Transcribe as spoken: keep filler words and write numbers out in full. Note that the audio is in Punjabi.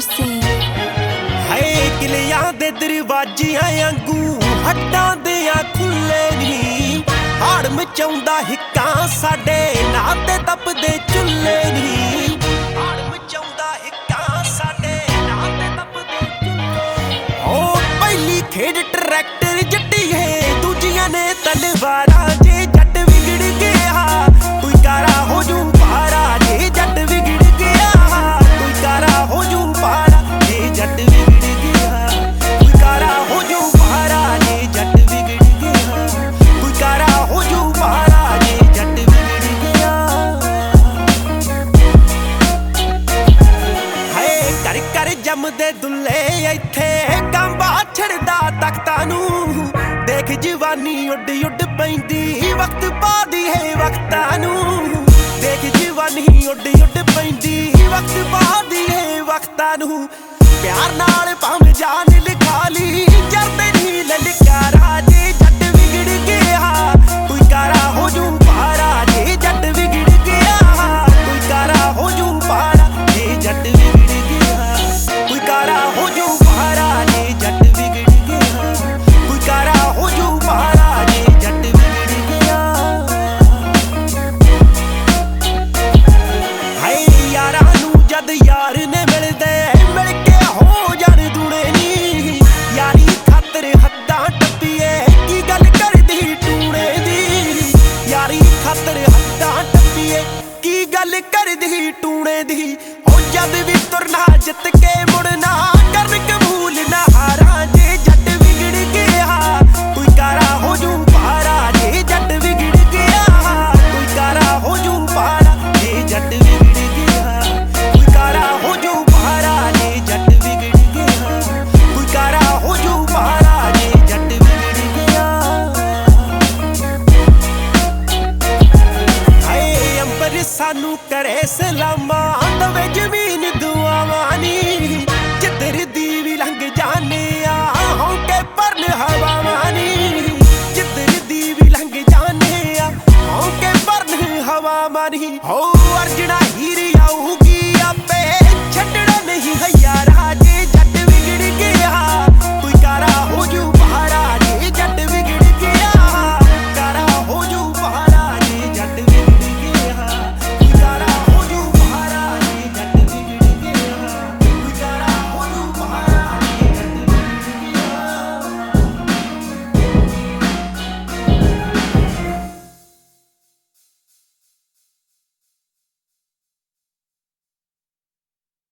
scene. ਹਾਏ ਕਿਲਿਆਂ ਦੇ ਦਰਵਾਜ਼ਿਆਂ ਵਾਂਗੂ ਹੱਟਾਂ ਦੇ ਆ ਖੁੱਲੇ ਨੀ ਹਾੜ ਮਚਾਉਂਦਾ ਹਿੱਕਾਂ ਸਾਡੇ ਨਾਂ ਤੇ ਤਪਦੇ ਚੁੱਲੇ ਨੀ ਹਾੜ ਮਚਾਉਂਦਾ ਹਿੱਕਾਂ ਸਾਡੇ ਨਾਂ ਤੇ ਤਪਦੇ ਚੁੱਲੇ ਓ ਪਹਿਲੀ ਖੇਡ ਟਰੈਕਟਰ ਜੱਟੀਏ ਦੂਜੀਆਂ ਨੇ ਤਲਵਾਰਾਂ ਜੇ ਜੱਟ ਵਿਗੜ ਗਿਆ ਕੋਈ ਕਾਰਾ ਹੋ ਜੂ ਪਾਰਾ ਜੇ ਜੱਟ ਵਿਗੜ ਗਿਆ ਕੋਈ ਕਾਰਾ ਹੋ ਜੂ ਪਾਰਾ ਜੇ ਜੱਟ ਵਿਗੜ ਗਿਆ ਕੋਈ ਕਾਰਾ ਹੋ ਜੂ ਪਾਰਾ ਜੇ ਜੱਟ ਵਿਗੜ ਗਿਆ ਕੋਈ ਕਾਰਾ ਹੋ ਜੂ ਪਾਰਾ ਜੇ ਜੱਟ ਵਿਗੜ ਗਿਆ ਹਾਏ ਕਰ ਕਰ ਜੰਮਦੇ ਦੁੱਲੇ ਇੱਥੇ ਕੰਬਾ ਛੜਦਾ ਤਖਤਾਂ ਨੂੰ ਦੇਖ ਜਵਾਨੀ ਉੱਡ ਉੱਡ ਪੈਂਦੀ ਵਕਤ ਪਾਦੀ ਹੈ ਵਕਤਾਂ ਨੂੰ ਦੇਖ ਜਵਾਨੀ ਉੱਡ ਉੱਡ ਪੈਂਦੀ ਵਕਤ ਪਾਦੀ ਹੈ ਵਕਤਾਂ ਨੂੰ ਪਿਆਰ ਨਾਲ ਭਾਵੇਂ ਜਾਨ ਲਿਖਾ ਲਈ ਜਰਦੇ ਨਹੀਂ ਲਲਕਾਰਾ ਜੇ ਜੱਟ ਵਿਗੜ ਗਿਆ ਕੋਈ ਕਾਰਾ ਹੋ ਜੂ ਪਾਰਾ ਜੇ ਜੱਟ ਵਿਗੜ ਗਿਆ ਕੋਈ ਕਾਰਾ ਹੋ ਜੂ ਪਾਰਾ ਜੇ ਜੱਟ ਵਿਗੜ ਗਿਆ ਕੋਈ ਕਾਰਾ ਹੋ ਜੂ ਪਾਰਾ ਜੇ ਜੱਟ ਵਿਗੜ ਗਿਆ ਕੋਈ ਕਾਰਾ ਹੋ ਜੂ ਪਾਰਾ ਜੇ ਜੱਟ ਵਿਗੜ ਗਿਆ ਹਾਏ ਯਾਰਾਂ ਨੂੰ ਜਦ ਯਾਰ ਨੇ ਮਿਲਦੇ ਮਿਲ ਕੇ ਹੋ ਜਾਣ ਦੂਣੇ ਨੀ ਯਾਰੀ ਖਾਤਰ ਹੱਦਾਂ ਟੱਪੀਏ ਕੀ ਗੱਲ ਕਰਦੀ ਟੂਣੇ ਦੀ ਯਾਰੀ ਖਾਤਰ ਹੱਦਾਂ ਟੱਪੀਏ ਕੀ ਗੱਲ ਕਰਦੀ ਟੂਣੇ ਦੀ ਹੋ ਜਦ ਵੀ ਤੁਰਨਾ ਜਿੱਤ ਕੇ ਮੁੜਨਾ ਕਰਨ ਕਬੂਲ ਨਾ ਹਾਰਾਂ ਜੇ ਜੱਟ ਵਿਗੜ ਗਿਆ ਕੋਈ ਕਾਰਾ ਹੋ ਜੂ ਪਾਰਾ ਜੇ ਜੱਟ ਵਿਗੜ ਗਿਆ ਕੋਈ ਕਾਰਾ ਹੋ ਜੂ ਪਾਰਾ ਜੇ ਜੱਟ ਵਿਗੜ ਗਿਆ ਕੋਈ ਕਾਰਾ ਹੋ ਜੂ ਪਾਰਾ ਜੇ ਜੱਟ ਵਿਗੜ ਗਿਆ ਕੋਈ ਕਾਰਾ ਹੋ ਜੂ ਪਾਰਾ ਜੇ ਜੱਟ ਵਿਗੜ ਗਿਆ ਹਾਏ ਅੰਬਰ ਸਾਨੂੰ ਕਰੇ ਸਲਾਮਾਂ ਦਵੇ ਜ਼ਮੀਨ ਦੁਆਵਾਂ ਨੀ ਜਿੱਧਰ ਦੀ ਵੀ ਲੰਘ ਜਾਣੇ ਆ ਹੌਂਕੇ ਭਰਨ ਹਵਾਵਾਂ ਨੀ ਜਿੱਧਰ ਦੀ ਵੀ ਲੰਘ ਜਾਣੇ ਆ ਹੌਂਕੇ ਭਰਨ ਹਵਾਵਾਂ ਨੀ ਹੋ